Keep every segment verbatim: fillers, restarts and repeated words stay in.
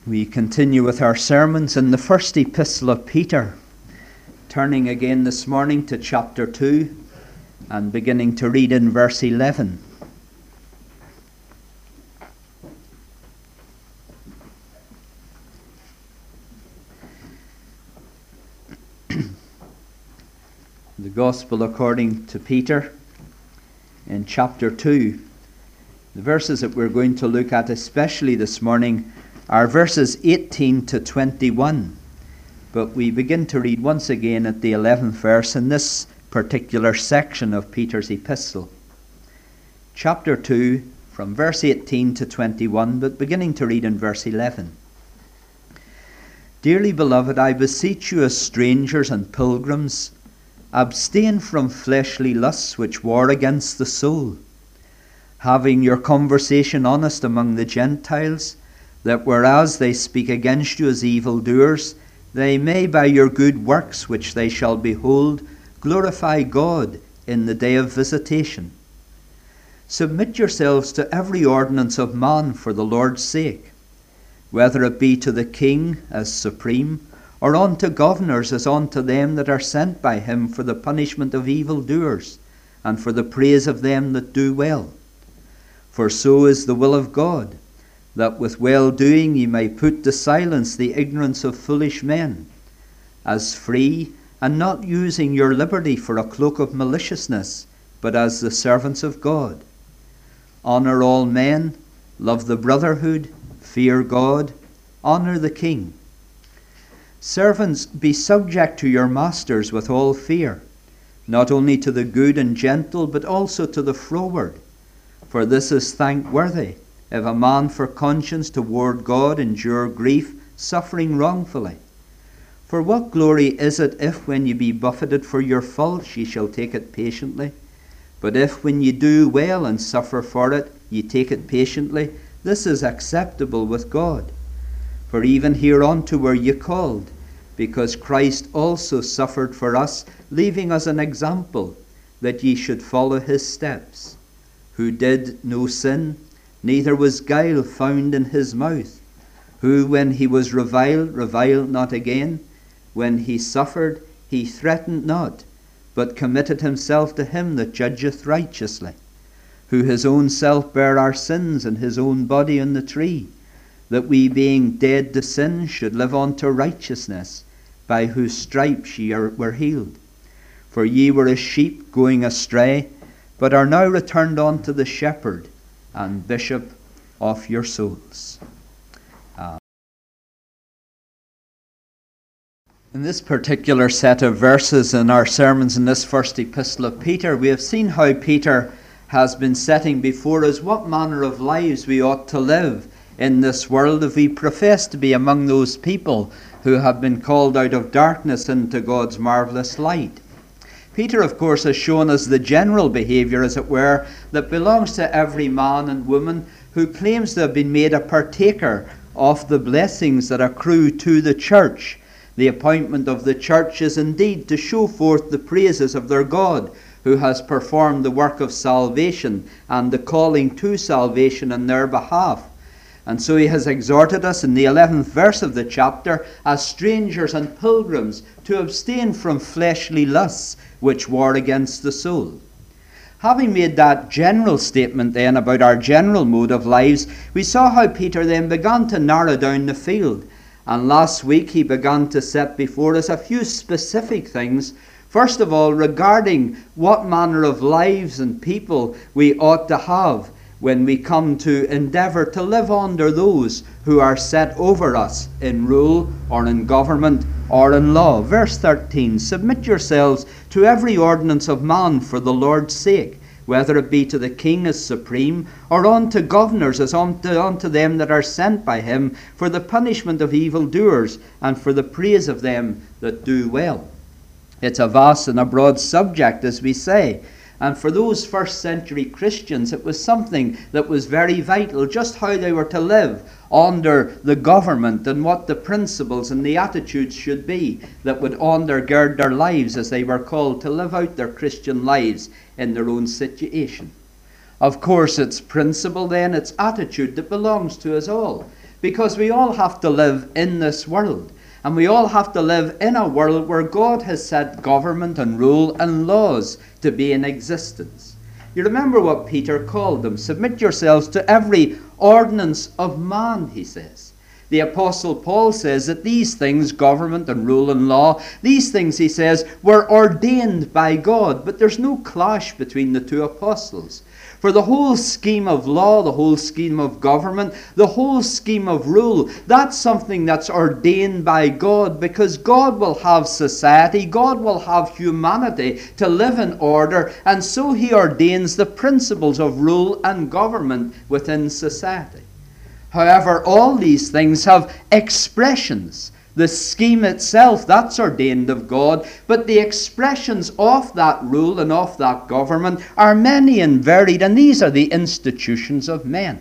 We continue with our sermons in the first epistle of Peter, turning again this morning to chapter two and beginning to read in verse eleven. The Gospel according to Peter in chapter two. The verses that we're going to look at especially this morning are verses eighteen to twenty-one. But we begin to read once again at the eleventh verse in this particular section of Peter's epistle. Chapter two, from verse eighteen to twenty-one, but beginning to read in verse eleven. Dearly beloved, I beseech you as strangers and pilgrims, abstain from fleshly lusts which war against the soul, having your conversation honest among the Gentiles, that whereas they speak against you as evildoers, they may by your good works which they shall behold glorify God in the day of visitation. Submit yourselves to every ordinance of man for the Lord's sake, whether it be to the king as supreme, or unto governors as unto them that are sent by him for the punishment of evildoers, and for the praise of them that do well. For so is the will of God, that with well-doing ye may put to silence the ignorance of foolish men, as free, and not using your liberty for a cloak of maliciousness, but as the servants of God. Honour all men, love the brotherhood, fear God, honour the king. Servants, be subject to your masters with all fear, not only to the good and gentle, but also to the froward. For this is thankworthy, if a man for conscience toward God endure grief, suffering wrongfully. For what glory is it if when ye be buffeted for your faults ye shall take it patiently? But if when ye do well and suffer for it, ye take it patiently, this is acceptable with God. For even hereunto were ye called, because Christ also suffered for us, leaving us an example, that ye should follow his steps, who did no sin, neither was guile found in his mouth, who when he was reviled, reviled not again, when he suffered, he threatened not, but committed himself to him that judgeth righteously, who his own self bare our sins in his own body on the tree, that we being dead to sin should live on to righteousness, by whose stripes ye are, were healed. For ye were as sheep going astray, but are now returned unto the shepherd and bishop of your souls. Amen. In this particular set of verses in our sermons in this first epistle of Peter, we have seen how Peter has been setting before us what manner of lives we ought to live in this world if we profess to be among those people who have been called out of darkness into God's marvellous light. Peter, of course, has shown us the general behaviour, as it were, that belongs to every man and woman who claims to have been made a partaker of the blessings that accrue to the church. The appointment of the church is indeed to show forth the praises of their God, who has performed the work of salvation and the calling to salvation in their behalf. And so he has exhorted us in the eleventh verse of the chapter, as strangers and pilgrims, to abstain from fleshly lusts which war against the soul. Having made that general statement then about our general mode of lives, we saw how Peter then began to narrow down the field. And last week he began to set before us a few specific things. First of all, regarding what manner of lives and people we ought to have when we come to endeavour to live under those who are set over us in rule or in government or in law. Verse thirteen, submit yourselves to every ordinance of man for the Lord's sake, whether it be to the king as supreme, or unto governors as unto, unto them that are sent by him for the punishment of evildoers and for the praise of them that do well. It's a vast and a broad subject, as we say. And for those first century Christians, it was something that was very vital, just how they were to live under the government and what the principles and the attitudes should be that would undergird their lives as they were called to live out their Christian lives in their own situation. Of course, it's principle then, it's attitude that belongs to us all. because we all have to live in this world. And we all have to live in a world where God has set government and rule and laws to be in existence. You remember what Peter called them. Submit yourselves to every ordinance of man, he says. The Apostle Paul says that these things, government and rule and law, these things, he says, were ordained by God. But there's no clash between the two apostles. For the whole scheme of law, the whole scheme of government, the whole scheme of rule, that's something that's ordained by God, because God will have society, God will have humanity to live in order, and so he ordains the principles of rule and government within society. However, all these things have expressions. The scheme itself, that's ordained of God, but the expressions of that rule and of that government are many and varied, and these are the institutions of men.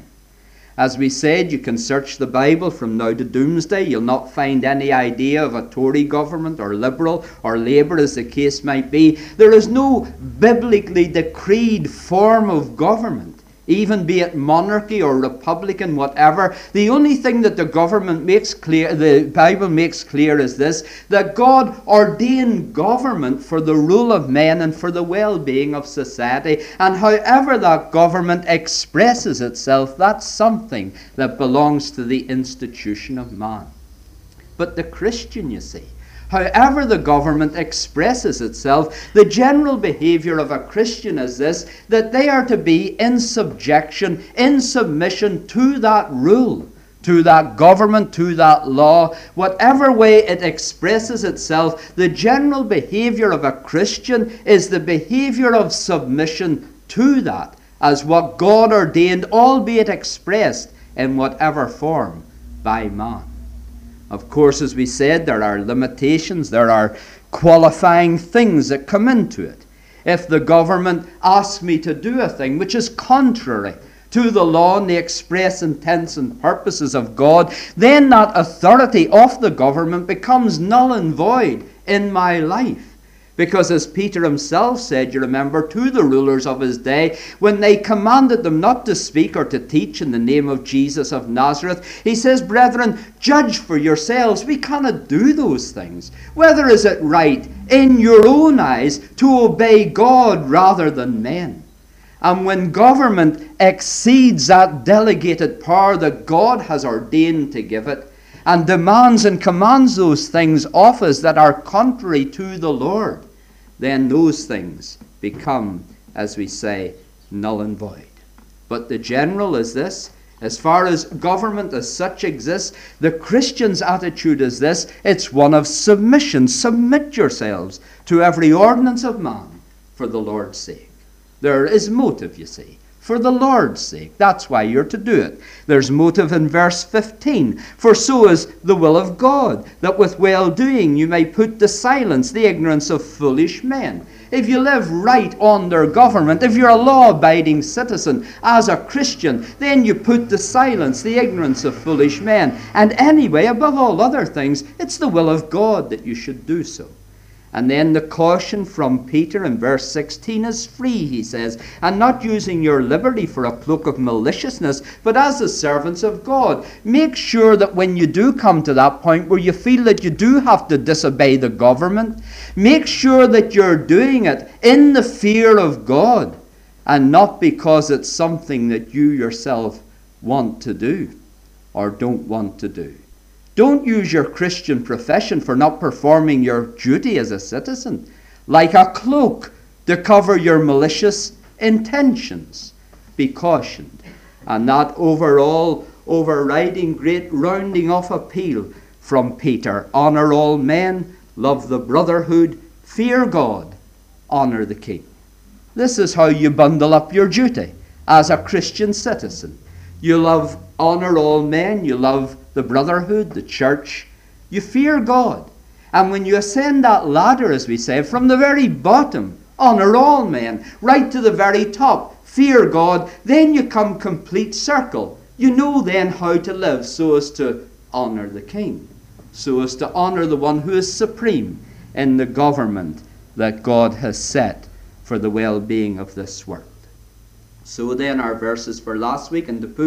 As we said, you can search the Bible from now to doomsday. You'll not find any idea of a Tory government or Liberal or Labour, as the case might be. There is no biblically decreed form of government, even be it monarchy or republican, whatever. The only thing that the government makes clear, the Bible makes clear, is this: that God ordained government for the rule of men and for the well-being of society. And however that government expresses itself, that's something that belongs to the institution of man. But the Christian, you see, however the government expresses itself, the general behavior of a Christian is this: that they are to be in subjection, in submission to that rule, to that government, to that law. Whatever way it expresses itself, the general behavior of a Christian is the behavior of submission to that, as what God ordained, albeit expressed in whatever form by man. Of course, as we said, there are limitations, there are qualifying things that come into it. If the government asks me to do a thing which is contrary to the law and the express intents and purposes of God, then that authority of the government becomes null and void in my life. Because as Peter himself said, you remember, to the rulers of his day, when they commanded them not to speak or to teach in the name of Jesus of Nazareth, he says, brethren, judge for yourselves. We cannot do those things. Whether is it right in your own eyes to obey God rather than men? And when government exceeds that delegated power that God has ordained to give it, and demands and commands those things of us that are contrary to the Lord, then those things become, as we say, null and void. But the general is this: as far as government as such exists, the Christian's attitude is this: it's one of submission. Submit yourselves to every ordinance of man for the Lord's sake. There is motive, you see, for the Lord's sake. That's why you're to do it. There's motive in verse fifteen. For so is the will of God, that with well-doing you may put to silence the ignorance of foolish men. If you live right under government, if you're a law-abiding citizen as a Christian, then you put to silence the ignorance of foolish men. And anyway, above all other things, it's the will of God that you should do so. And then the caution from Peter in verse sixteen is free, he says, and not using your liberty for a cloak of maliciousness, but as the servants of God. Make sure that when you do come to that point where you feel that you do have to disobey the government, make sure that you're doing it in the fear of God, and not because it's something that you yourself want to do or don't want to do. Don't use your Christian profession for not performing your duty as a citizen like a cloak to cover your malicious intentions. Be cautioned. And that overall overriding great rounding off appeal from Peter: honor all men, love the brotherhood, fear God, honor the king. This is how you bundle up your duty as a Christian citizen. You love, honor all men, you love the brotherhood, the church, you fear God. And when you ascend that ladder, as we say, from the very bottom, honor all men, right to the very top, fear God, then you come complete circle. You know then how to live so as to honor the king, so as to honor the one who is supreme in the government that God has set for the well-being of this world. So then our verses for last week, and to put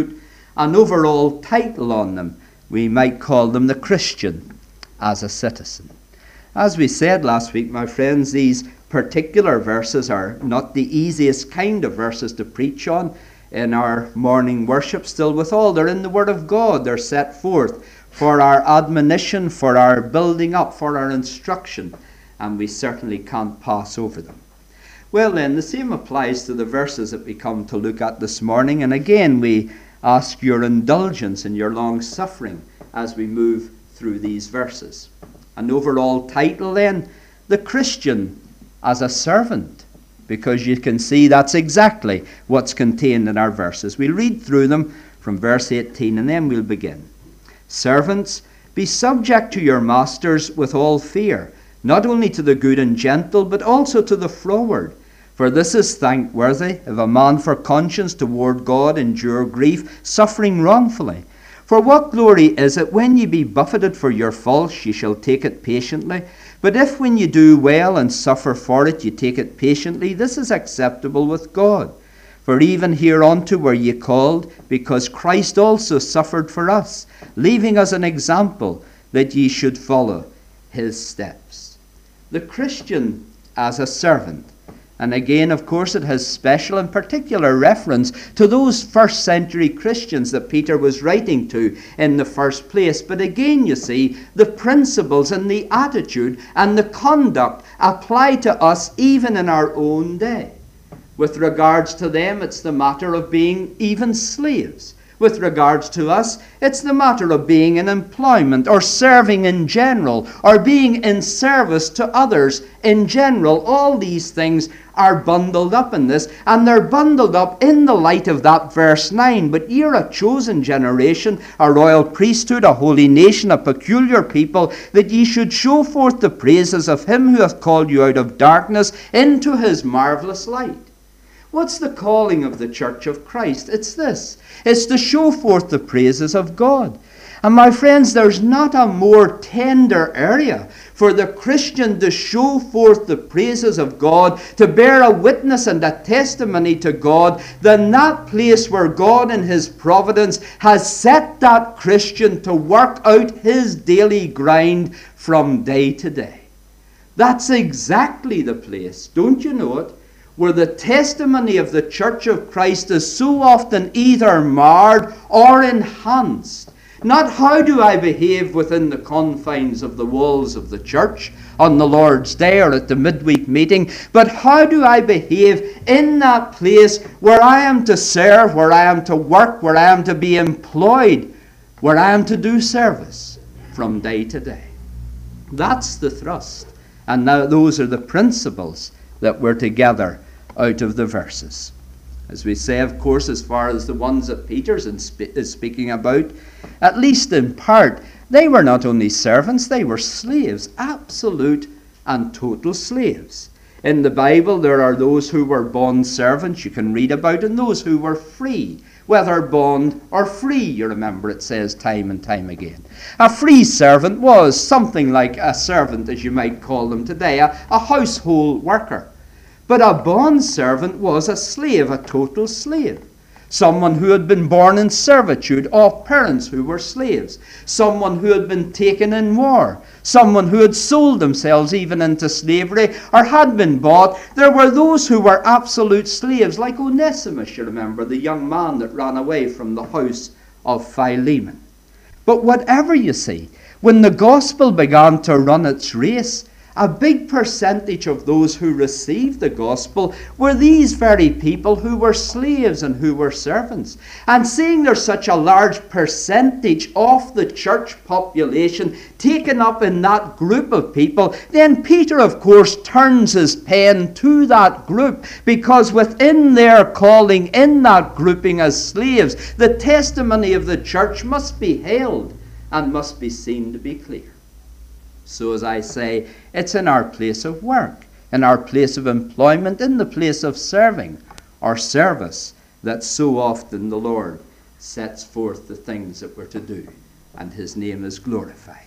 an overall title on them. We might call them the Christian as a citizen. As we said last week, my friends, these particular verses are not the easiest kind of verses to preach on in our morning worship. Still, withal, they're in the Word of God. They're set forth for our admonition, for our building up, for our instruction, and we certainly can't pass over them. Well then, the same applies to the verses that we come to look at this morning, and again we ask your indulgence and your long suffering as we move through these verses. An overall title then, the Christian as a servant, because you can see that's exactly what's contained in our verses. We'll read through them from verse eighteen and then we'll begin. Servants, be subject to your masters with all fear, not only to the good and gentle, but also to the froward. For this is thankworthy, if a man for conscience toward God endure grief, suffering wrongfully. For what glory is it when ye be buffeted for your faults, ye shall take it patiently? But if when ye do well and suffer for it, ye take it patiently, this is acceptable with God. For even hereunto were ye called, because Christ also suffered for us, leaving us an example that ye should follow his steps. The Christian as a servant. And again, of course, it has special and particular reference to those first century Christians that Peter was writing to in the first place. But again, you see, the principles and the attitude and the conduct apply to us even in our own day. With regards to them, it's the matter of being even slaves. With regards to us, it's the matter of being in employment or serving in general or being in service to others in general. All these things are bundled up in this, and they're bundled up in the light of that verse nine. But you're a chosen generation, a royal priesthood, a holy nation, a peculiar people, that ye should show forth the praises of him who hath called you out of darkness into his marvelous light. What's the calling of the Church of Christ? It's this. It's to show forth the praises of God. And my friends, there's not a more tender area for the Christian to show forth the praises of God, to bear a witness and a testimony to God, than that place where God in his providence has set that Christian to work out his daily grind from day to day. That's exactly the place, don't you know it, where the testimony of the Church of Christ is so often either marred or enhanced. Not how do I behave within the confines of the walls of the church on the Lord's Day or at the midweek meeting, but how do I behave in that place where I am to serve, where I am to work, where I am to be employed, where I am to do service from day to day. That's the thrust. And now those are the principles that we're together out of the verses. As we say, of course, as far as the ones that Peter is speaking about, at least in part, they were not only servants, they were slaves, absolute and total slaves. In the Bible, there are those who were bond servants, you can read about, and those who were free, whether bond or free, you remember it says time and time again. A free servant was something like a servant, as you might call them today, a, a household worker. But a bond servant was a slave, a total slave. Someone who had been born in servitude of parents who were slaves. Someone who had been taken in war. Someone who had sold themselves even into slavery or had been bought. There were those who were absolute slaves, like Onesimus, you remember, the young man that ran away from the house of Philemon. But whatever you see, when the gospel began to run its race, a big percentage of those who received the gospel were these very people who were slaves and who were servants. And seeing there's such a large percentage of the church population taken up in that group of people, then Peter, of course, turns his pen to that group, because within their calling, in that grouping as slaves, the testimony of the church must be held and must be seen to be clear. So as I say, it's in our place of work, in our place of employment, in the place of serving or service, that so often the Lord sets forth the things that we're to do, and his name is glorified.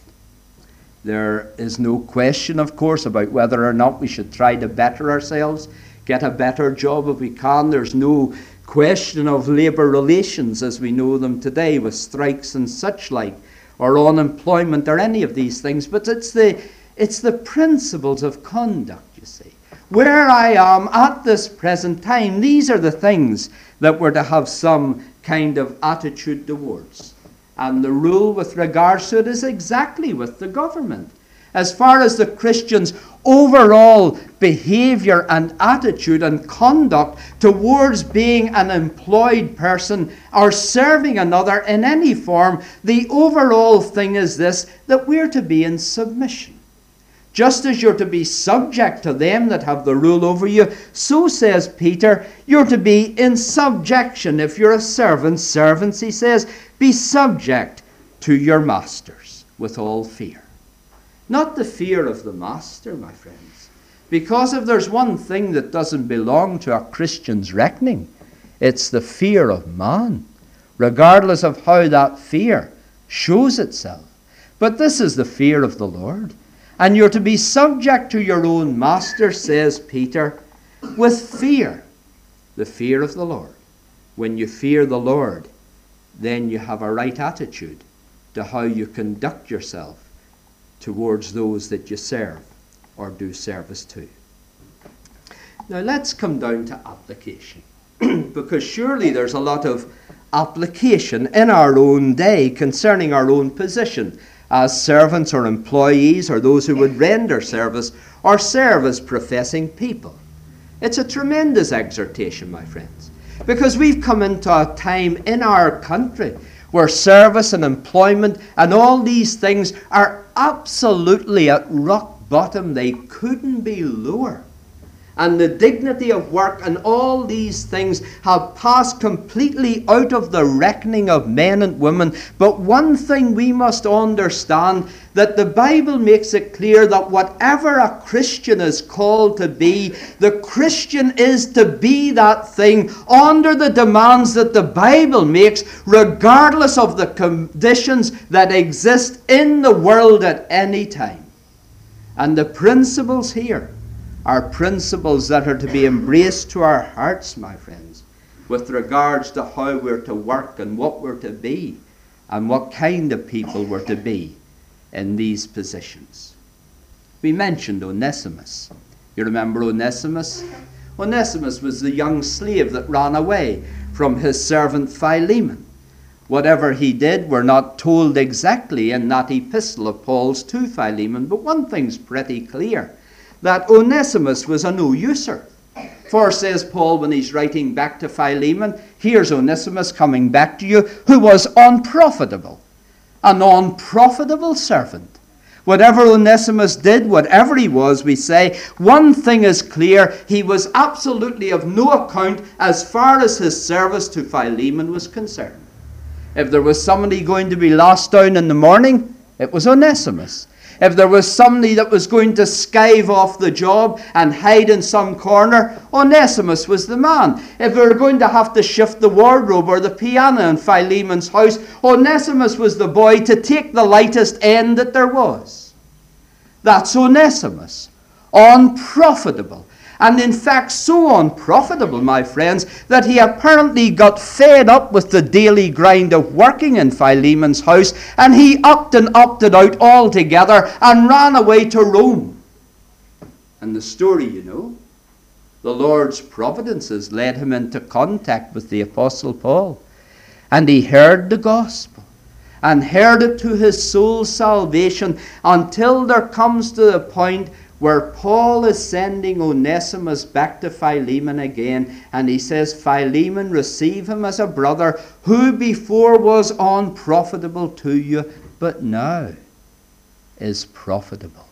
There is no question, of course, about whether or not we should try to better ourselves, get a better job if we can. There's no question of labour relations as we know them today, with strikes and such like, or unemployment, or any of these things. But it's the, it's the principles of conduct, you see. Where I am at this present time, these are the things that we're to have some kind of attitude towards. And the rule with regards to it is exactly with the government. As far as the Christian's overall behaviour and attitude and conduct towards being an employed person or serving another in any form, the overall thing is this, that we're to be in submission. Just as you're to be subject to them that have the rule over you, so says Peter, you're to be in subjection. If you're a servant, servants, he says, be subject to your masters with all fear. Not the fear of the master, my friends. Because if there's one thing that doesn't belong to a Christian's reckoning, it's the fear of man, regardless of how that fear shows itself. But this is the fear of the Lord. And you're to be subject to your own master, says Peter, with fear, the fear of the Lord. When you fear the Lord, then you have a right attitude to how you conduct yourself towards those that you serve or do service to. Now let's come down to application, because surely there's a lot of application in our own day concerning our own position as servants or employees, or those who would render service or serve as professing people. It's a tremendous exhortation, my friends, because we've come into a time in our country where service and employment and all these things are absolutely at rock bottom. They couldn't be lower. And the dignity of work and all these things have passed completely out of the reckoning of men and women. But one thing we must understand, that the Bible makes it clear that whatever a Christian is called to be, the Christian is to be that thing under the demands that the Bible makes, regardless of the conditions that exist in the world at any time. And the principles here are principles that are to be embraced to our hearts, my friends, with regards to how we're to work and what we're to be and what kind of people we're to be in these positions. We mentioned Onesimus. You remember Onesimus? Onesimus was the young slave that ran away from his servant Philemon. Whatever he did, we're not told exactly in that epistle of Paul's to Philemon, but one thing's pretty clear, that Onesimus was a no-user. For, says Paul when he's writing back to Philemon, here's Onesimus coming back to you, who was unprofitable, an unprofitable servant. Whatever Onesimus did, whatever he was, we say, one thing is clear, he was absolutely of no account as far as his service to Philemon was concerned. If there was somebody going to be lost down in the morning, it was Onesimus. If there was somebody that was going to skive off the job and hide in some corner, Onesimus was the man. If we were going to have to shift the wardrobe or the piano in Philemon's house, Onesimus was the boy to take the lightest end that there was. That's Onesimus. Unprofitable. And in fact, so unprofitable, my friends, that he apparently got fed up with the daily grind of working in Philemon's house, and he upped and opted out altogether and ran away to Rome. And the story, you know, the Lord's providences led him into contact with the Apostle Paul. And he heard the gospel and heard it to his soul's salvation, until there comes to the point where Paul is sending Onesimus back to Philemon again, and he says, Philemon, receive him as a brother, who before was unprofitable to you, but now is profitable.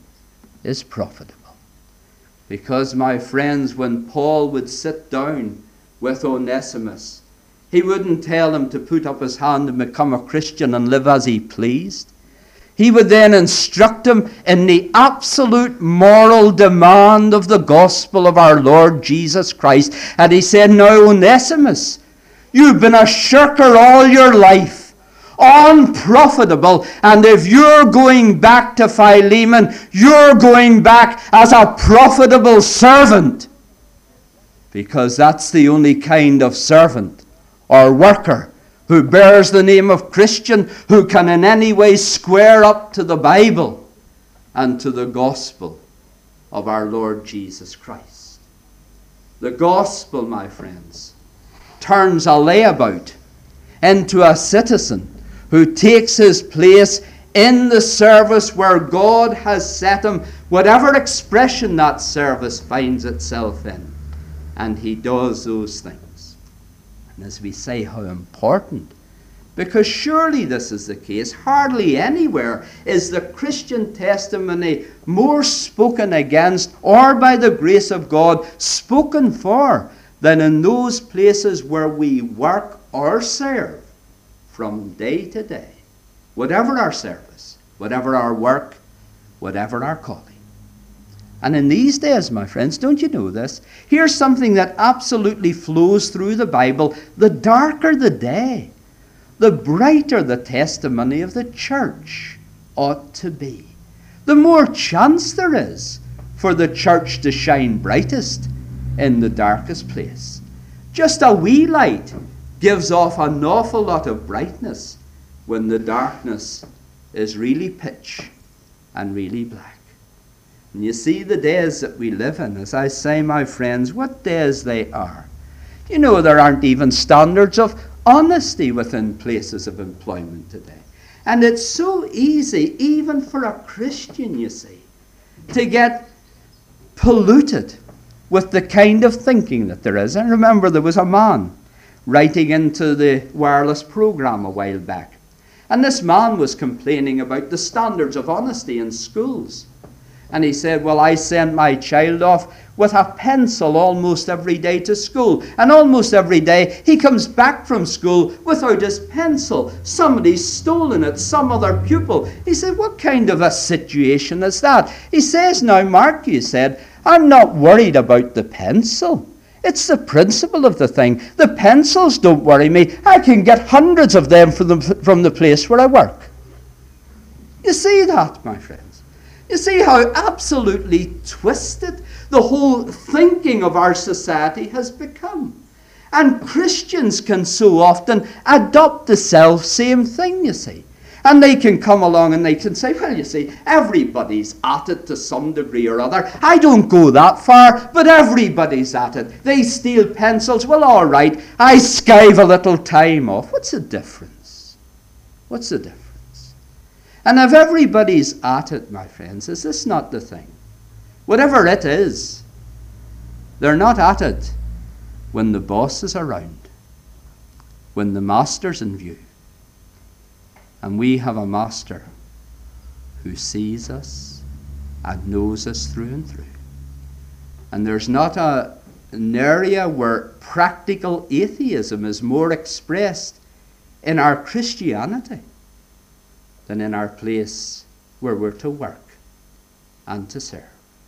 Is profitable. Because, my friends, when Paul would sit down with Onesimus, he wouldn't tell him to put up his hand and become a Christian and live as he pleased. He would then instruct him in the absolute moral demand of the gospel of our Lord Jesus Christ. And he said, now, Onesimus, you've been a shirker all your life, unprofitable, and if you're going back to Philemon, you're going back as a profitable servant. because that's the only kind of servant or worker who bears the name of Christian, who can in any way square up to the Bible and to the gospel of our Lord Jesus Christ. The gospel, my friends, turns a layabout into a citizen who takes his place in the service where God has set him, whatever expression that service finds itself in. And he does those things. And as we say, how important. Because surely this is the case. Hardly anywhere is the Christian testimony more spoken against, or by the grace of God spoken for, than in those places where we work or serve from day to day. Whatever our service, whatever our work, whatever our calling. And in these days, my friends, don't you know this? Here's something that absolutely flows through the Bible. The darker the day, the brighter the testimony of the church ought to be. The more chance there is for the church to shine brightest in the darkest place. Just a wee light gives off an awful lot of brightness when the darkness is really pitch and really black. And you see the days that we live in, as I say, my friends, what days they are. You know, there aren't even standards of honesty within places of employment today. And it's so easy, even for a Christian, you see, to get polluted with the kind of thinking that there is. I remember there was a man writing into the wireless program a while back. And this man was complaining about the standards of honesty in schools. And he said, well, I send my child off with a pencil almost every day to school. And almost every day he comes back from school without his pencil. Somebody's stolen it, some other pupil. He said, what kind of a situation is that? He says, now, Mark, he said, I'm not worried about the pencil. It's the principle of the thing. The pencils don't worry me. I can get hundreds of them from the, from the place where I work. You see that, my friends? You see how absolutely twisted the whole thinking of our society has become. And Christians can so often adopt the self-same thing, you see. And they can come along and they can say, well, you see, everybody's at it to some degree or other. I don't go that far, but everybody's at it. They steal pencils. Well, all right, I skive a little time off. What's the difference? What's the difference? And if everybody's at it, my friends, is this not the thing? Whatever it is, they're not at it when the boss is around, when the master's in view. And we have a master who sees us and knows us through and through. And there's not a, an area where practical atheism is more expressed in our Christianity than in our place where we're to work and to serve.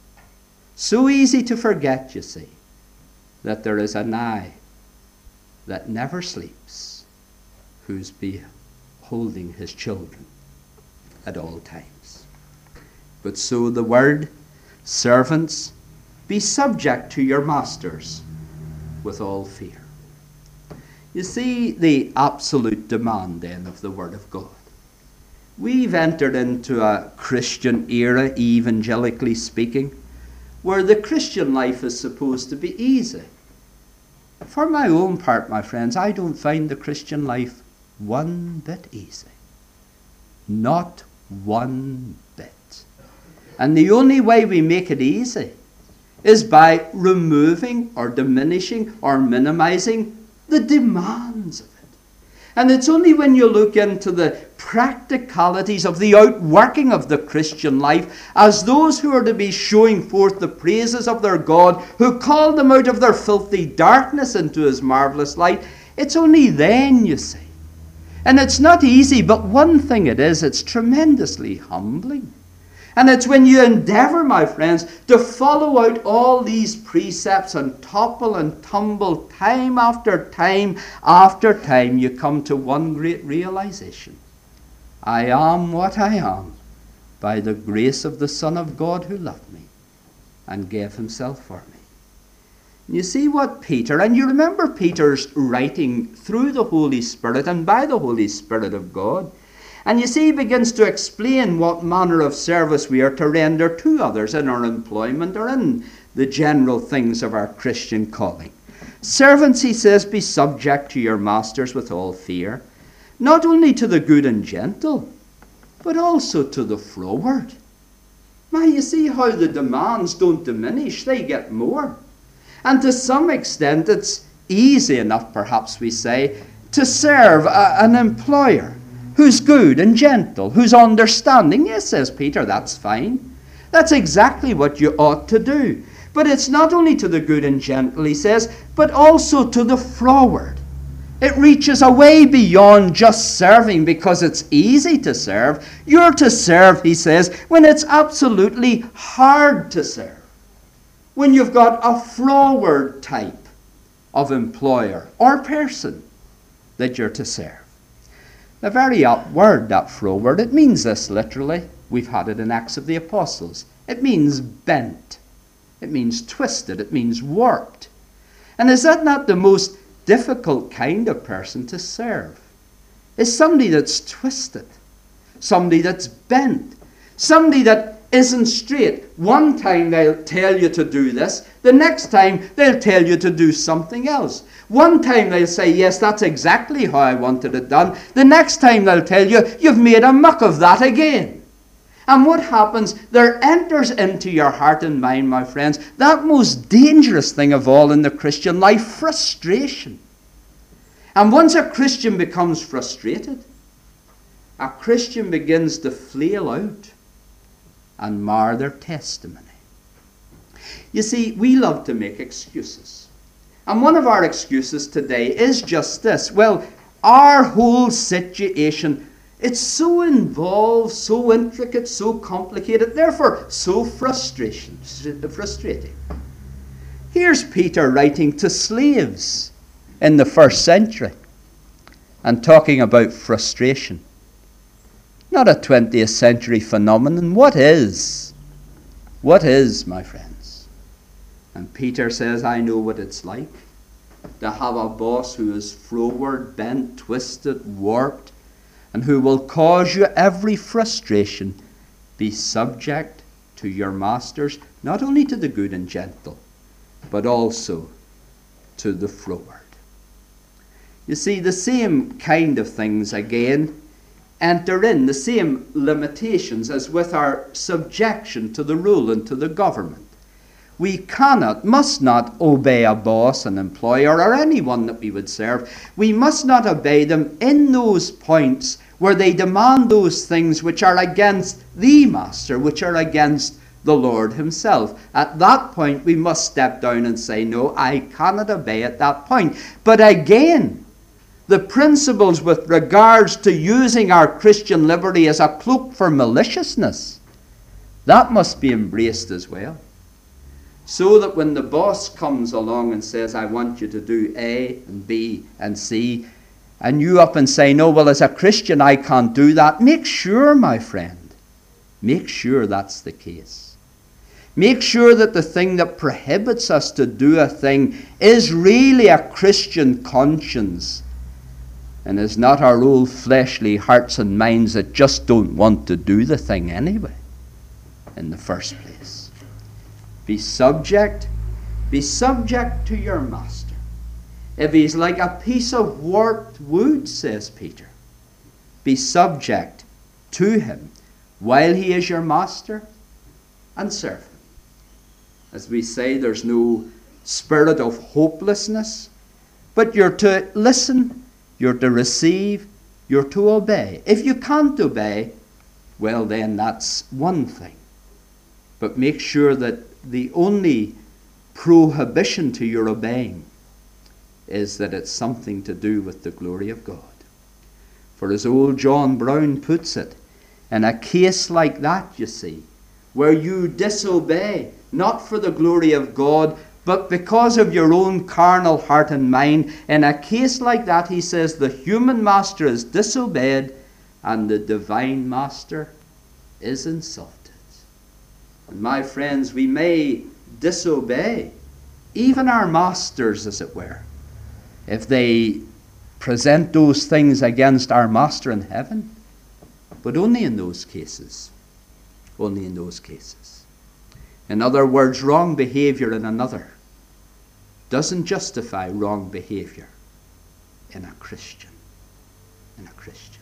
So easy to forget, you see, that there is an eye that never sleeps, who's beholding his children at all times. But so the word, servants, be subject to your masters with all fear. You see the absolute demand then of the Word of God. We've entered into a Christian era, evangelically speaking, where the Christian life is supposed to be easy. For my own part, my friends, I don't find the Christian life one bit easy. Not one bit. And the only way we make it easy is by removing or diminishing or minimizing the demands of it. And it's only when you look into the practicalities of the outworking of the Christian life as those who are to be showing forth the praises of their God, who called them out of their filthy darkness into his marvelous light, it's only then, you see. And it's not easy, but one thing it is, it's tremendously humbling. And it's when you endeavor, my friends, to follow out all these precepts and topple and tumble time after time after time, you come to one great realization. I am what I am by the grace of the Son of God who loved me and gave himself for me. You see what Peter, and you remember Peter's writing through the Holy Spirit and by the Holy Spirit of God. And you see he begins to explain what manner of service we are to render to others in our employment or in the general things of our Christian calling. Servants, he says, be subject to your masters with all fear, not only to the good and gentle, but also to the froward. Now you see how the demands don't diminish, they get more. And to some extent it's easy enough, perhaps we say, to serve a, an employer who's good and gentle, who's understanding. Yes, says Peter, that's fine. That's exactly what you ought to do. But it's not only to the good and gentle, he says, but also to the froward. It reaches away beyond just serving because it's easy to serve. You're to serve, he says, when it's absolutely hard to serve. When you've got a froward type of employer or person that you're to serve. The very apt word, that froward, it means this literally. We've had it in Acts of the Apostles. It means bent. It means twisted. It means warped. And is that not the most difficult kind of person to serve? Is somebody that's twisted, somebody that's bent, somebody that isn't straight. One time they'll tell you to do this, the next time they'll tell you to do something else. One time they'll say, yes, that's exactly how I wanted it done. The next time they'll tell you, you've made a muck of that again. And what happens? There enters into your heart and mind, my friends, that most dangerous thing of all in the Christian life, frustration. And once a Christian becomes frustrated, a Christian begins to flail out and mar their testimony. You see, we love to make excuses. And one of our excuses today is just this. Well, our whole situation, it's so involved, so intricate, so complicated, therefore so frustration, frustrating. Here's Peter writing to slaves in the first century and talking about frustration. Not a twentieth century phenomenon. What is? What is, my friends? And Peter says, I know what it's like to have a boss who is froward, bent, twisted, warped, and who will cause you every frustration. Be subject to your masters, not only to the good and gentle, but also to the froward. You see, the same kind of things again enter in, the same limitations as with our subjection to the rule and to the government. We cannot, must not obey a boss, an employer, or anyone that we would serve. We must not obey them in those points where they demand those things which are against the master, which are against the Lord himself. At that point, we must step down and say, no, I cannot obey at that point. But again, the principles with regards to using our Christian liberty as a cloak for maliciousness, that must be embraced as well. So that when the boss comes along and says, I want you to do A and B and C, and you up and say, no, well, as a Christian, I can't do that. Make sure, my friend, make sure that's the case. Make sure that the thing that prohibits us to do a thing is really a Christian conscience and is not our old fleshly hearts and minds that just don't want to do the thing anyway in the first place. Be subject, be subject to your master. If he's like a piece of warped wood, says Peter, be subject to him while he is your master and serve him. As we say, there's no spirit of hopelessness, but you're to listen, you're to receive, you're to obey. If you can't obey, well then that's one thing. But make sure that the only prohibition to your obeying is that it's something to do with the glory of God. For as old John Brown puts it, in a case like that, you see, where you disobey, not for the glory of God, but because of your own carnal heart and mind, in a case like that, he says, the human master is disobeyed and the divine master is insulted. And my friends, we may disobey even our masters, as it were, if they present those things against our master in heaven, but only in those cases. Only in those cases. In other words, wrong behavior in another doesn't justify wrong behavior in a Christian. In a Christian.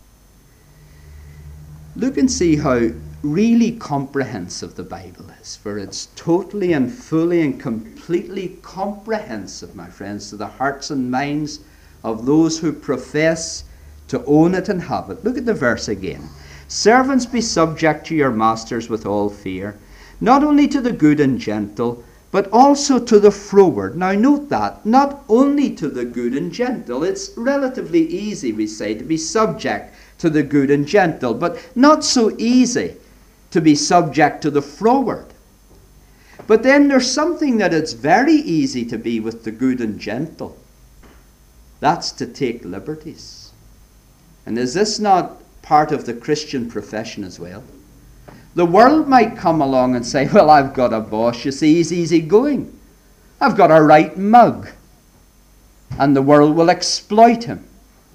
Look and see how really comprehensive the Bible is, for it's totally and fully and completely comprehensive, my friends, to the hearts and minds of those who profess to own it and have it. Look at the verse again. Servants, be subject to your masters with all fear, not only to the good and gentle, but also to the froward. Now note that, not only to the good and gentle. It's relatively easy, we say, to be subject to the good and gentle, but not so easy to be subject to the froward. But then there's something that it's very easy to be with the good and gentle. That's to take liberties. And is this not part of the Christian profession as well? The world might come along and say, well, I've got a boss, you see, he's easy going. I've got a right mug. And the world will exploit him.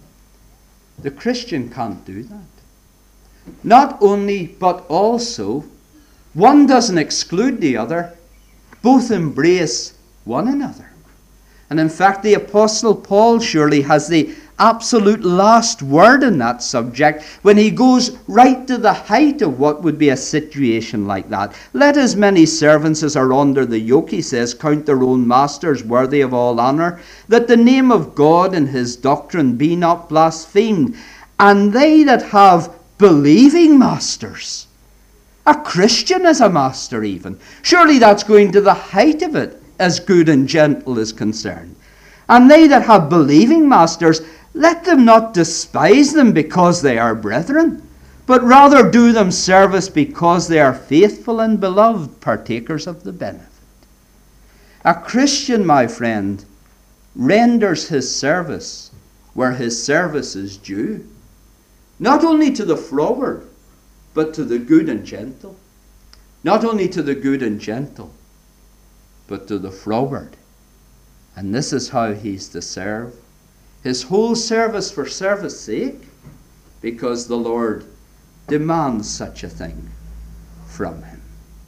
The Christian can't do that. Not only, but also, one doesn't exclude the other. Both embrace one another. And in fact, the Apostle Paul surely has the absolute last word in that subject when he goes right to the height of what would be a situation like that. Let as many servants as are under the yoke, he says, count their own masters worthy of all honour, that the name of God and his doctrine be not blasphemed. And they that have believing masters, a Christian as a master even, surely that's going to the height of it as good and gentle is concerned. And they that have believing masters, let them not despise them because they are brethren, but rather do them service because they are faithful and beloved partakers of the benefit. A Christian, my friend, renders his service where his service is due, not only to the froward, but to the good and gentle. Not only to the good and gentle, but to the froward. And this is how he's to serve. His whole service for service sake, because the Lord demands such a thing from him.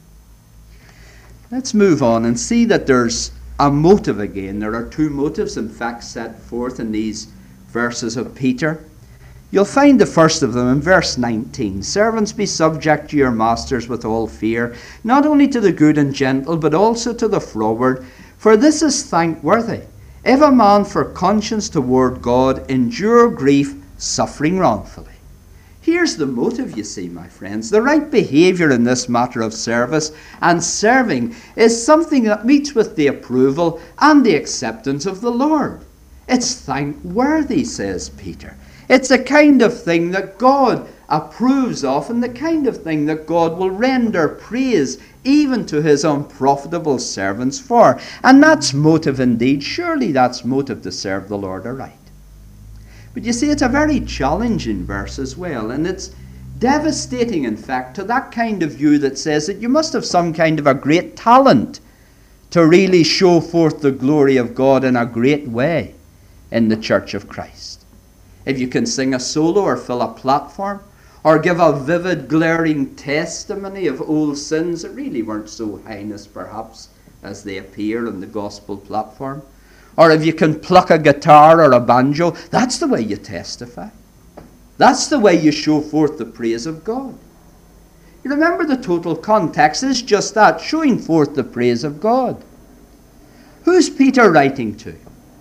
Let's move on and see that there's a motive again. There are two motives, in fact, set forth in these verses of Peter. You'll find the first of them in verse nineteen. Servants, be subject to your masters with all fear, not only to the good and gentle, but also to the froward. For this is thankworthy, if a man for conscience toward God endure grief, suffering wrongfully. Here's the motive, you see, my friends. The right behaviour in this matter of service and serving is something that meets with the approval and the acceptance of the Lord. It's thankworthy, says Peter. It's a kind of thing that God approves of, and the kind of thing that God will render praise even to his unprofitable servants for. And that's motive indeed. Surely that's motive to serve the Lord aright. But you see, it's a very challenging verse as well, and it's devastating, in fact, to that kind of view that says that you must have some kind of a great talent to really show forth the glory of God in a great way in the Church of Christ. If you can sing a solo or fill a platform, or give a vivid, glaring testimony of old sins that really weren't so heinous, perhaps, as they appear on the gospel platform, or if you can pluck a guitar or a banjo, that's the way you testify. That's the way you show forth the praise of God. You remember, the total context is just that, showing forth the praise of God. Who's Peter writing to?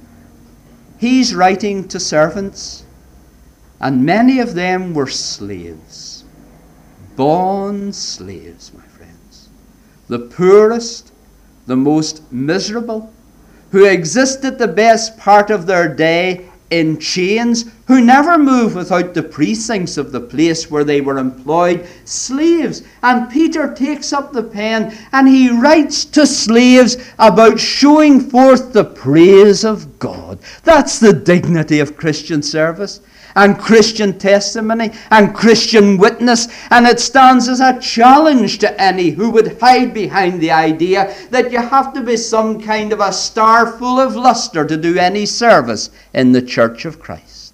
He's writing to servants. And many of them were slaves, bond slaves, my friends. The poorest, the most miserable, who existed the best part of their day in chains, who never moved without the precincts of the place where they were employed, slaves. And Peter takes up the pen and he writes to slaves about showing forth the praise of God. That's the dignity of Christian service. and Christian testimony and Christian witness, and it stands as a challenge to any who would hide behind the idea that you have to be some kind of a star full of luster to do any service in the Church of Christ.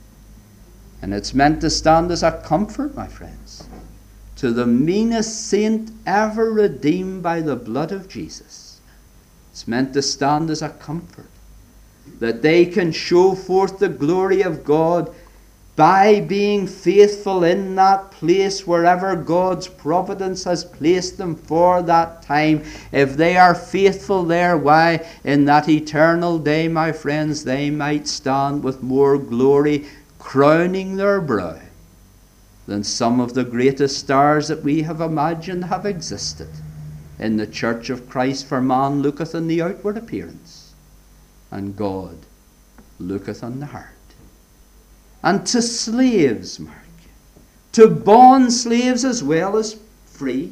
And it's meant to stand as a comfort, my friends, to the meanest saint ever redeemed by the blood of Jesus. It's meant to stand as a comfort, that they can show forth the glory of God by being faithful in that place wherever God's providence has placed them for that time. If they are faithful there, why, in that eternal day, my friends, they might stand with more glory crowning their brow than some of the greatest stars that we have imagined have existed in the Church of Christ. For man looketh on the outward appearance, and God looketh on the heart. And to slaves, Mark, to bond slaves as well as free,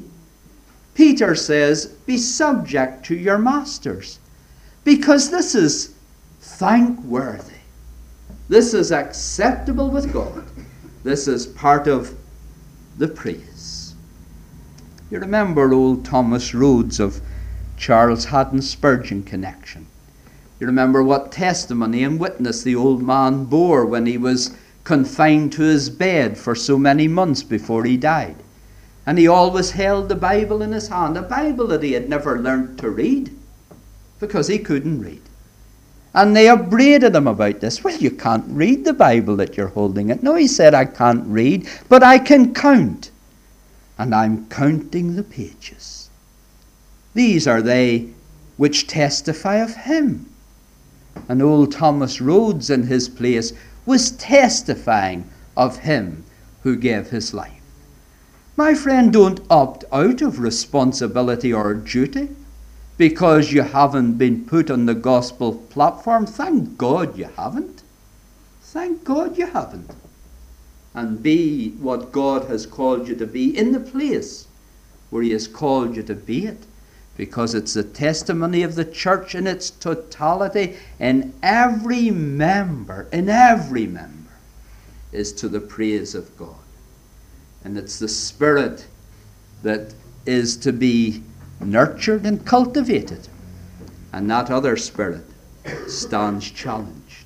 Peter says, be subject to your masters, because this is thankworthy. This is acceptable with God. This is part of the praise. You remember old Thomas Rhodes of Charles Haddon Spurgeon connection. You remember what testimony and witness the old man bore when he was confined to his bed for so many months before he died. And he always held the Bible in his hand, a Bible that he had never learnt to read because he couldn't read. And they upbraided him about this. Well, you can't read the Bible that you're holding it. No, he said, I can't read, but I can count. And I'm counting the pages. These are they which testify of him. And old Thomas Rhodes in his place was testifying of him who gave his life. My friend, don't opt out of responsibility or duty because you haven't been put on the gospel platform. Thank God you haven't. Thank God you haven't. And be what God has called you to be in the place where he has called you to be it. Because it's the testimony of the church in its totality, in every member, in every member, is to the praise of God. And it's the spirit that is to be nurtured and cultivated. And that other spirit stands challenged.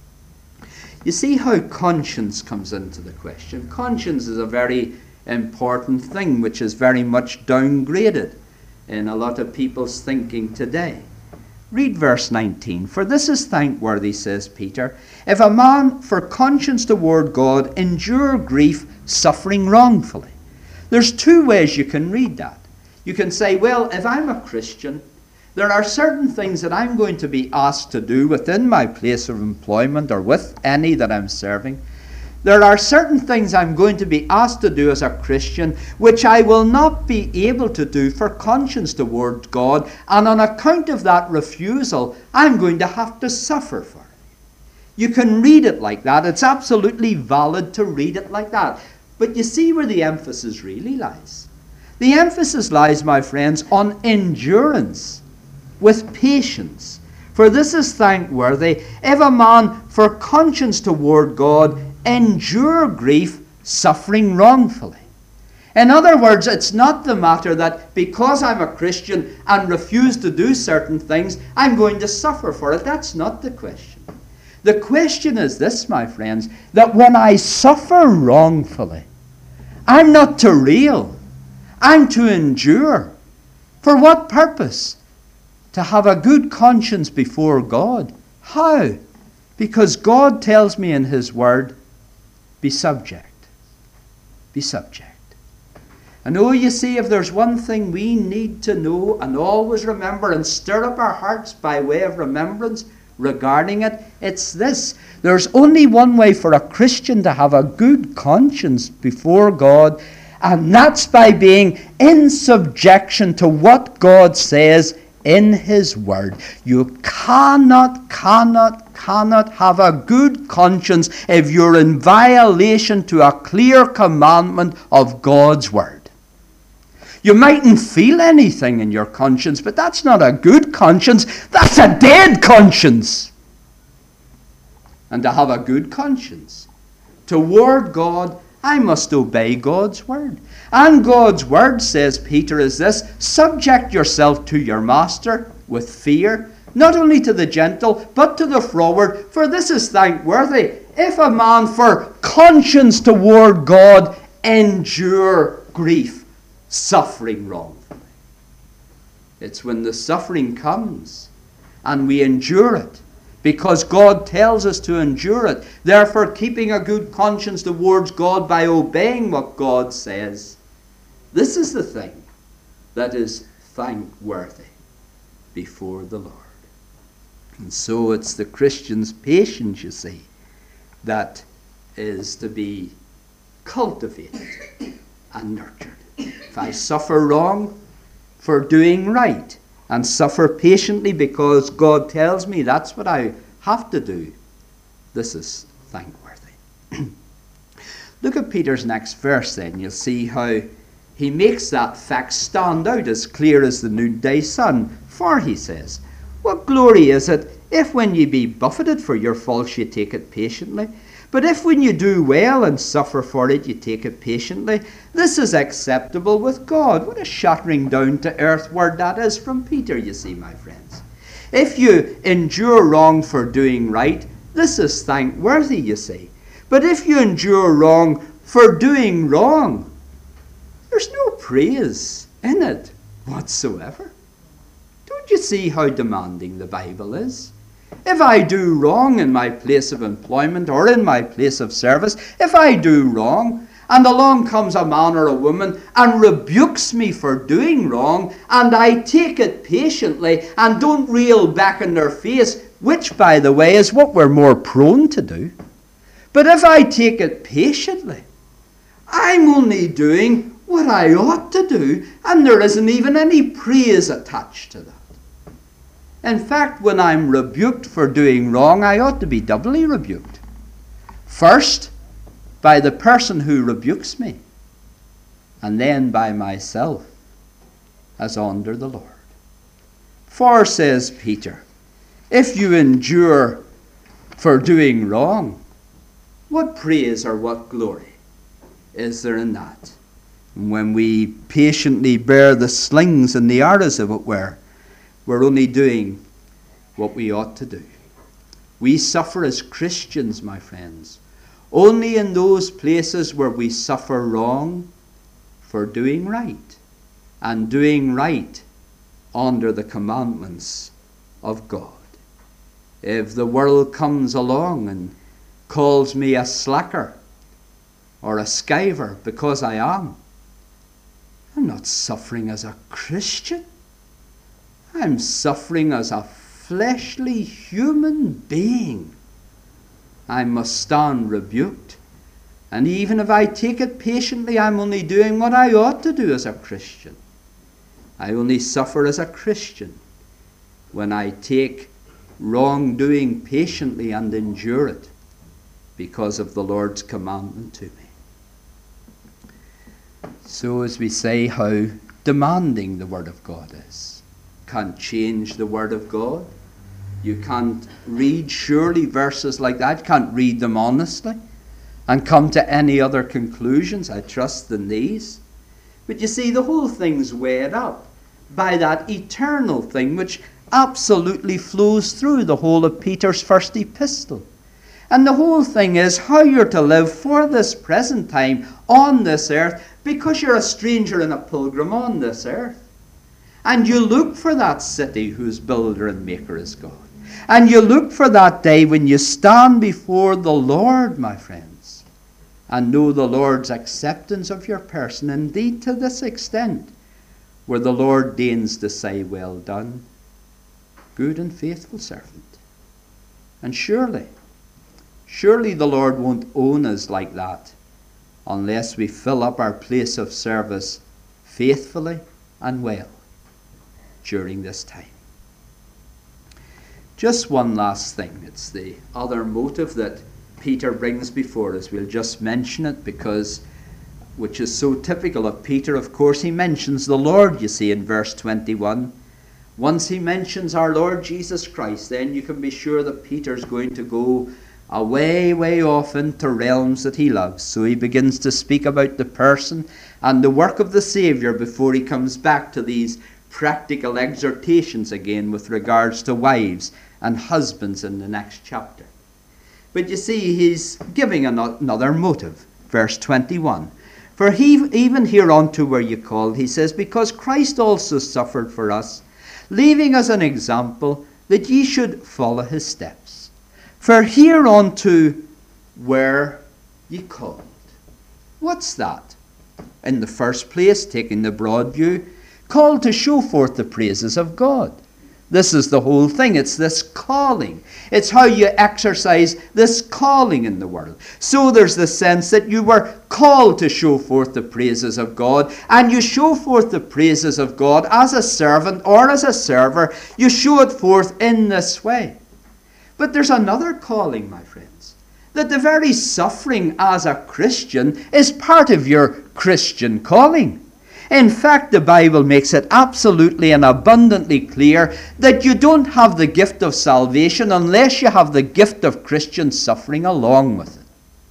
You see how conscience comes into the question. Conscience is a very important thing which is very much downgraded in a lot of people's thinking today. Read verse nineteen. For this is thankworthy, says Peter, if a man for conscience toward God endure grief, suffering wrongfully. There's two ways you can read that. You can say, well, if I'm a Christian, there are certain things that I'm going to be asked to do within my place of employment or with any that I'm serving. There are certain things I'm going to be asked to do as a Christian which I will not be able to do for conscience toward God, and on account of that refusal, I'm going to have to suffer for it. You can read it like that. It's absolutely valid to read it like that. But you see where the emphasis really lies. The emphasis lies, my friends, on endurance with patience. For this is thankworthy, if a man for conscience toward God endure grief, suffering wrongfully. In other words, it's not the matter that because I'm a Christian and refuse to do certain things, I'm going to suffer for it. That's not the question. The question is this, my friends, that when I suffer wrongfully, I'm not to rail. I'm to endure. For what purpose? To have a good conscience before God. How? Because God tells me in his word, be subject. Be subject. And oh, you see, if there's one thing we need to know and always remember and stir up our hearts by way of remembrance regarding it, it's this. There's only one way for a Christian to have a good conscience before God, and that's by being in subjection to what God says in his word. You cannot, cannot, cannot have a good conscience if you're in violation to a clear commandment of God's word. You mightn't feel anything in your conscience, but that's not a good conscience. That's a dead conscience. And to have a good conscience Toward God, I must obey God's word. And God's word, says Peter, is this: subject yourself to your master with fear, not only to the gentle, but to the froward, for this is thankworthy, if a man for conscience toward God endure grief, suffering wrongfully. It's when the suffering comes and we endure it, because God tells us to endure it. Therefore, keeping a good conscience towards God by obeying what God says, this is the thing that is thankworthy before the Lord. And so it's the Christian's patience, you see, that is to be cultivated and nurtured. If I suffer wrong for doing right, and suffer patiently because God tells me that's what I have to do, this is thankworthy. Look at Peter's next verse then. You'll see how he makes that fact stand out as clear as the noonday sun. For, he says, what glory is it if when ye be buffeted for your faults ye take it patiently? But if when you do well and suffer for it, you take it patiently, this is acceptable with God. What a shattering down to earth word that is from Peter, you see, my friends. If you endure wrong for doing right, this is thankworthy, you see. But if you endure wrong for doing wrong, there's no praise in it whatsoever. Don't you see how demanding the Bible is? If I do wrong in my place of employment or in my place of service, if I do wrong, and along comes a man or a woman and rebukes me for doing wrong, and I take it patiently and don't reel back in their face, which, by the way, is what we're more prone to do. But if I take it patiently, I'm only doing what I ought to do, and there isn't even any praise attached to that. In fact, when I'm rebuked for doing wrong, I ought to be doubly rebuked. First, by the person who rebukes me, and then by myself, as under the Lord. For, says Peter, if you endure for doing wrong, what praise or what glory is there in that? And when we patiently bear the slings and the arrows of it were, we're only doing what we ought to do. We suffer as Christians, my friends, only in those places where we suffer wrong for doing right, and doing right under the commandments of God. If the world comes along and calls me a slacker or a skiver because I am, I'm not suffering as a Christian. I'm suffering as a fleshly human being. I must stand rebuked. And even if I take it patiently, I'm only doing what I ought to do as a Christian. I only suffer as a Christian when I take wrongdoing patiently and endure it because of the Lord's commandment to me. So as we say, how demanding the Word of God is. Can't change the Word of God. You can't read surely verses like that, can't read them honestly and come to any other conclusions, I trust, than these. But you see, the whole thing's weighed up by that eternal thing which absolutely flows through the whole of Peter's first epistle. And the whole thing is how you're to live for this present time on this earth, because you're a stranger and a pilgrim on this earth. And you look for that city whose builder and maker is God. And you look for that day when you stand before the Lord, my friends, and know the Lord's acceptance of your person, indeed to this extent, where the Lord deigns to say, well done, good and faithful servant. And surely, surely the Lord won't own us like that unless we fill up our place of service faithfully and well during this time. Just one last thing. It's the other motive that Peter brings before us. We'll just mention it because, which is so typical of Peter, of course, he mentions the Lord, you see, in verse twenty-one. Once he mentions our Lord Jesus Christ, then you can be sure that Peter's going to go away, way off into realms that he loves. So he begins to speak about the person and the work of the Saviour before he comes back to these practical exhortations again with regards to wives and husbands in the next chapter. But you see, he's giving another motive. Verse twenty-one. For he, even hereunto were ye called, he says, because Christ also suffered for us, leaving us an example that ye should follow his steps. For hereunto were ye called. What's that? In the first place, taking the broad view, called to show forth the praises of God. This is the whole thing. It's this calling. It's how you exercise this calling in the world. So there's the sense that you were called to show forth the praises of God, and you show forth the praises of God as a servant or as a server. You show it forth in this way. But there's another calling, my friends, that the very suffering as a Christian is part of your Christian calling. In fact, the Bible makes it absolutely and abundantly clear that you don't have the gift of salvation unless you have the gift of Christian suffering along with it.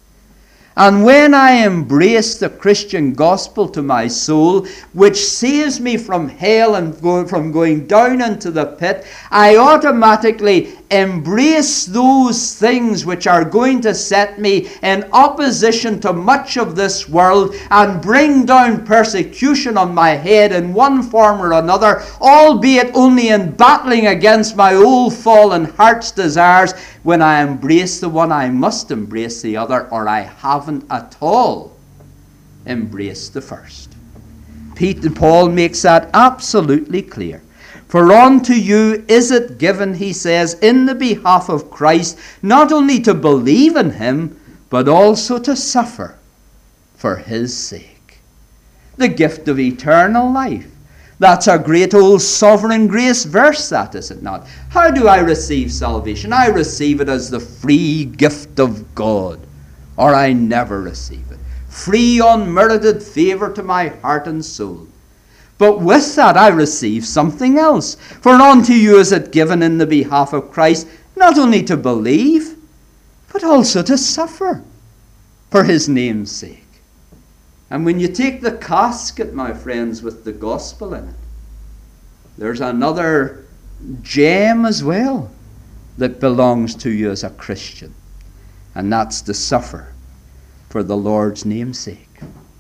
And when I embrace the Christian gospel to my soul, which saves me from hell and go, from going down into the pit, I automatically embrace those things which are going to set me in opposition to much of this world and bring down persecution on my head in one form or another, albeit only in battling against my old fallen heart's desires. When I embrace the one, I must embrace the other, or I haven't at all embraced the first. Peter Paul makes that absolutely clear. For unto you is it given, he says, in the behalf of Christ, not only to believe in him, but also to suffer for his sake. The gift of eternal life. That's a great old sovereign grace verse, that, is it not? How do I receive salvation? I receive it as the free gift of God, or I never receive it. Free unmerited favour to my heart and soul. But with that I receive something else. For unto you is it given in the behalf of Christ, not only to believe, but also to suffer for his name's sake. And when you take the casket, my friends, with the gospel in it, there's another gem as well that belongs to you as a Christian. And that's to suffer for the Lord's name's sake.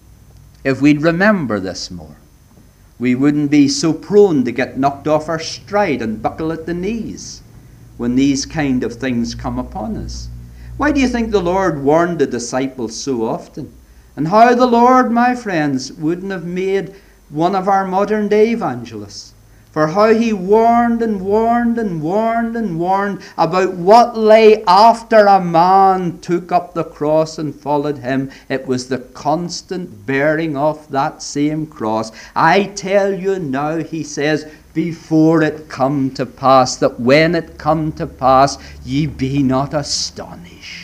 If we'd remember this more, we wouldn't be so prone to get knocked off our stride and buckle at the knees when these kind of things come upon us. Why do you think the Lord warned the disciples so often? And how the Lord, my friends, wouldn't have made one of our modern day evangelists. For how he warned and warned and warned and warned about what lay after a man took up the cross and followed him. It was the constant bearing of that same cross. I tell you now, he says, before it come to pass, that when it come to pass, ye be not astonished.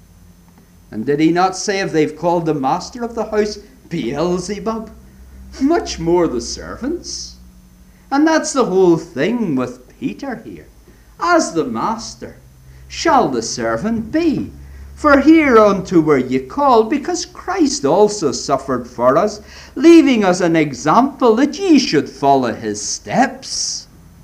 And did he not say, if they've called the master of the house Beelzebub, much more the servants? And that's the whole thing with Peter here. As the master shall the servant be. For hereunto were ye called, because Christ also suffered for us, leaving us an example that ye should follow his steps.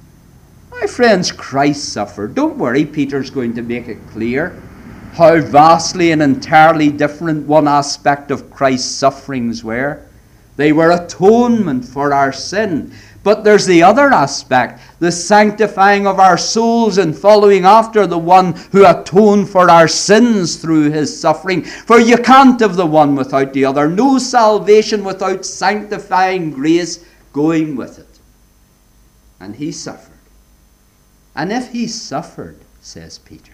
My friends, Christ suffered. Don't worry, Peter's going to make it clear how vastly and entirely different one aspect of Christ's sufferings were. They were atonement for our sin. But there's the other aspect, the sanctifying of our souls and following after the one who atoned for our sins through his suffering. For you can't have the one without the other. No salvation without sanctifying grace going with it. And he suffered. And if he suffered, says Peter,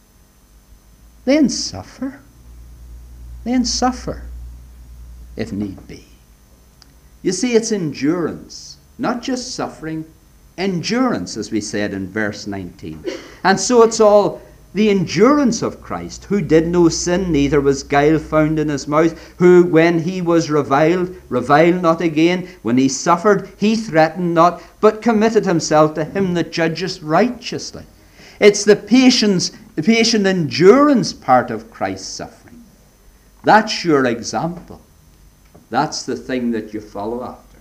then suffer. Then suffer, if need be. You see, it's endurance, not just suffering, endurance, as we said in verse nineteen. And so it's all the endurance of Christ, who did no sin, neither was guile found in his mouth, who, when he was reviled, reviled not again. When he suffered, he threatened not, but committed himself to him that judgeth righteously. It's the patience, the patient endurance part of Christ's suffering. That's your example. That's the thing that you follow after.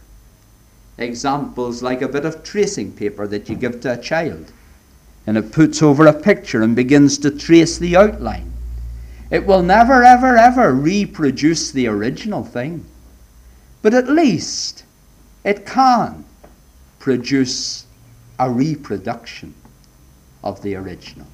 Examples like a bit of tracing paper that you give to a child, and it puts over a picture and begins to trace the outline. It will never, ever, ever reproduce the original thing. But at least it can produce a reproduction of the original.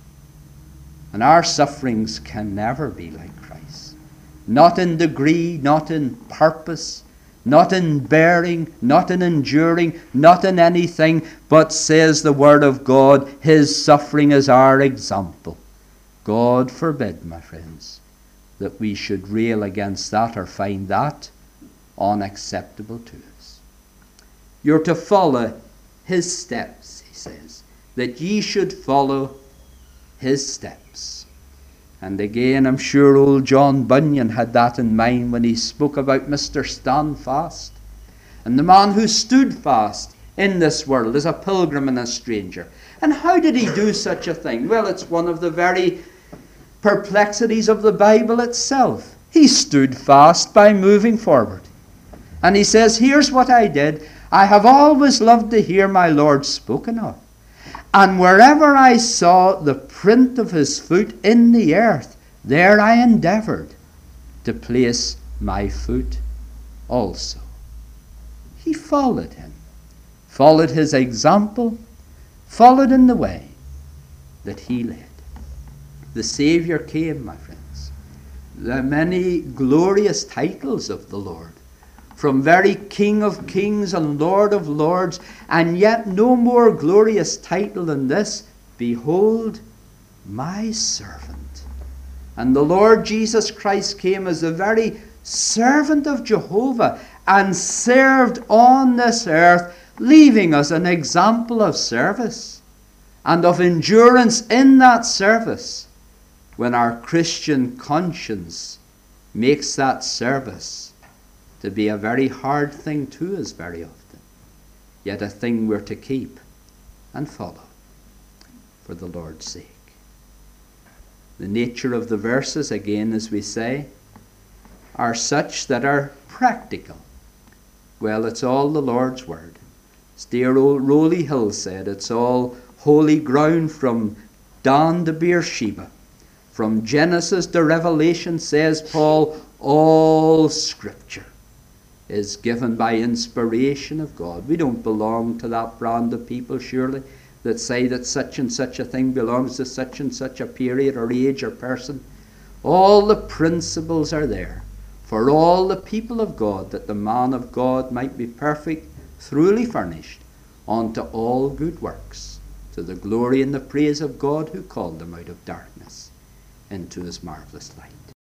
And our sufferings can never be like Christ. Not in degree, not in purpose, not in bearing, not in enduring, not in anything, but says the Word of God, his suffering is our example. God forbid, my friends, that we should rail against that or find that unacceptable to us. You're to follow his steps, he says, that ye should follow his steps. And again, I'm sure old John Bunyan had that in mind when he spoke about Mister Standfast, and the man who stood fast in this world as a pilgrim and a stranger. And how did he do such a thing? Well, it's one of the very perplexities of the Bible itself. He stood fast by moving forward. And he says, here's what I did. I have always loved to hear my Lord spoken of. And wherever I saw the print of his foot in the earth, there I endeavored to place my foot also. He followed him, followed his example, followed in the way that he led. The Saviour came, my friends. The many glorious titles of the Lord, from very King of kings and Lord of lords, and yet no more glorious title than this, behold, my servant. And the Lord Jesus Christ came as the very servant of Jehovah and served on this earth, leaving us an example of service and of endurance in that service, when our Christian conscience makes that service to be a very hard thing to us very often, yet a thing we're to keep and follow for the Lord's sake. The nature of the verses, again, as we say, are such that are practical. Well, it's all the Lord's word. As dear old Rolly Hill said, it's all holy ground from Dan to Beersheba. From Genesis to Revelation, says Paul, all Scripture is given by inspiration of God. We don't belong to that brand of people, surely, that say that such and such a thing belongs to such and such a period or age or person. All the principles are there for all the people of God, that the man of God might be perfect, thoroughly furnished unto all good works, to the glory and the praise of God who called them out of darkness into his marvelous light.